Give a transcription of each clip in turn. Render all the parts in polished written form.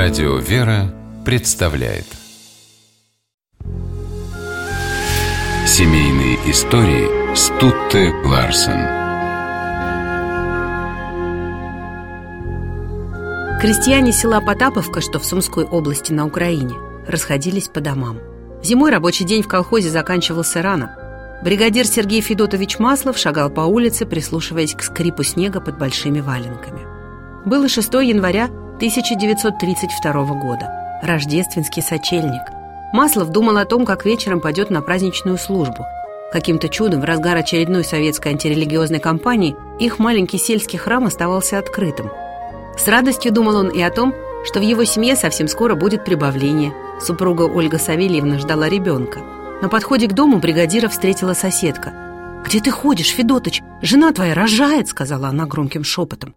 Радио «Вера» представляет Семейные истории Стутте Ларсен. Крестьяне села Потаповка, что в Сумской области на Украине, расходились по домам. Зимой рабочий день в колхозе заканчивался рано. Бригадир Сергей Федотович Маслов шагал по улице, прислушиваясь к скрипу снега под большими валенками. Было 6 января 1932 года. Рождественский сочельник. Маслов думал о том, как вечером пойдет на праздничную службу. Каким-то чудом в разгар очередной советской антирелигиозной кампании их маленький сельский храм оставался открытым. С радостью думал он и о том, что в его семье совсем скоро будет прибавление. Супруга Ольга Савельевна ждала ребенка. На подходе к дому бригадира встретила соседка. «Где ты ходишь, Федотыч? Жена твоя рожает!» — сказала она громким шепотом.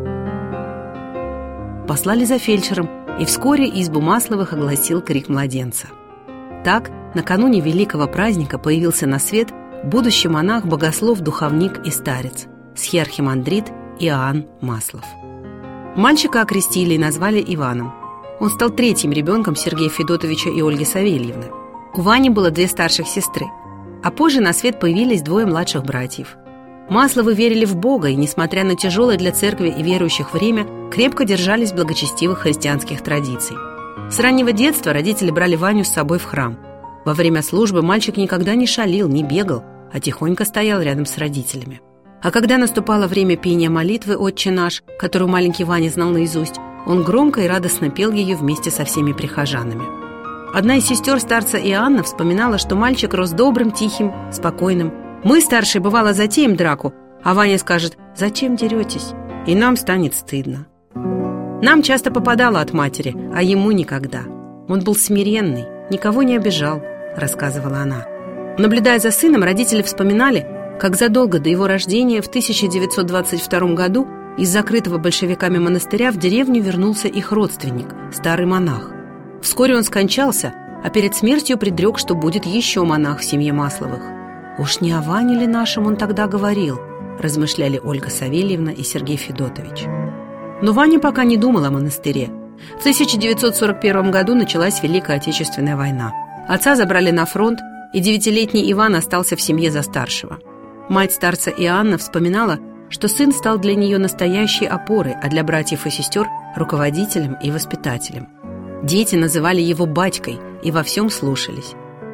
Послали за фельдшером, и вскоре избу Масловых огласил крик младенца. Так, накануне великого праздника появился на свет будущий монах, богослов, духовник и старец, схиархимандрит Иоанн Маслов. Мальчика окрестили и назвали Иваном. Он стал третьим ребенком Сергея Федотовича и Ольги Савельевны. У Вани было 2 старших сестры, а позже на свет появились 2 младших братьев. Масловы верили в Бога и, несмотря на тяжелое для церкви и верующих время, крепко держались благочестивых христианских традиций. С раннего детства родители брали Ваню с собой в храм. Во время службы мальчик никогда не шалил, не бегал, а тихонько стоял рядом с родителями. А когда наступало время пения молитвы «Отче наш», которую маленький Ваня знал наизусть, он громко и радостно пел ее вместе со всеми прихожанами. Одна из сестер старца Иоанна вспоминала, что мальчик рос добрым, тихим, спокойным. «Мы, старшие, бывало, затеем драку, а Ваня скажет: зачем деретесь?» И нам станет стыдно. Нам часто попадало от матери, а ему никогда. Он был смиренный, никого не обижал, рассказывала она. Наблюдая за сыном, родители вспоминали, как задолго до его рождения в 1922 году из закрытого большевиками монастыря в деревню вернулся их родственник, старый монах. Вскоре он скончался, а перед смертью предрек, что будет еще монах в семье Масловых. «Уж не о Ване ли нашем он тогда говорил?» – размышляли Ольга Савельевна и Сергей Федотович. Но Ваня пока не думал о монастыре. В 1941 году началась Великая Отечественная война. Отца забрали на фронт, и 9-летний Иван остался в семье за старшего. Мать старца Иоанна вспоминала, что сын стал для нее настоящей опорой, а для братьев и сестер – руководителем и воспитателем. Дети называли его батькой и во всем слушались.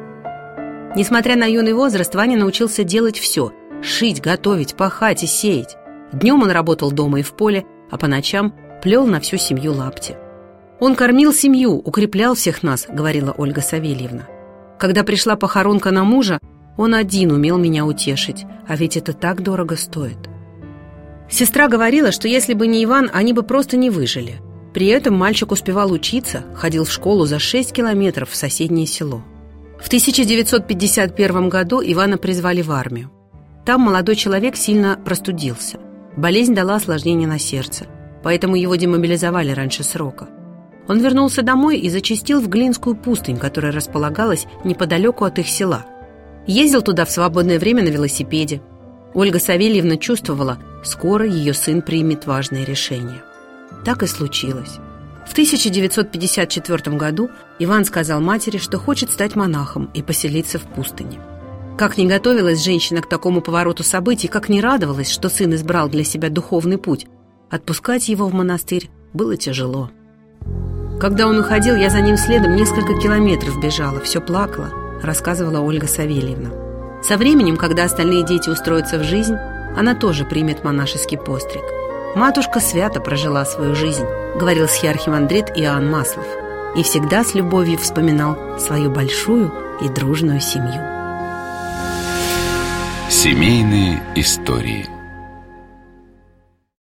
Несмотря на юный возраст, Ваня научился делать все – шить, готовить, пахать и сеять. Днем он работал дома и в поле, а по ночам плел на всю семью лапти. «Он кормил семью, укреплял всех нас», – говорила Ольга Савельевна. «Когда пришла похоронка на мужа, он один умел меня утешить, а ведь это так дорого стоит». Сестра говорила, что если бы не Иван, они бы просто не выжили. При этом мальчик успевал учиться, ходил в школу за 6 километров в соседнее село. В 1951 году Ивана призвали в армию. Там молодой человек сильно простудился. Болезнь дала осложнение на сердце, поэтому его демобилизовали раньше срока. Он вернулся домой и зачастил в Глинскую пустынь, которая располагалась неподалеку от их села. Ездил туда в свободное время на велосипеде. Ольга Савельевна чувствовала, скоро ее сын примет важное решение. Так и случилось. В 1954 году Иван сказал матери, что хочет стать монахом и поселиться в пустыне. Как ни готовилась женщина к такому повороту событий, как ни радовалась, что сын избрал для себя духовный путь, отпускать его в монастырь было тяжело. «Когда он уходил, я за ним следом несколько километров бежала, все плакала», рассказывала Ольга Савельевна. Со временем, когда остальные дети устроятся в жизнь, она тоже примет монашеский постриг. «Матушка свято прожила свою жизнь», говорил схиархимандрит Иоанн Маслов, и всегда с любовью вспоминал свою большую и дружную семью. Семейные истории.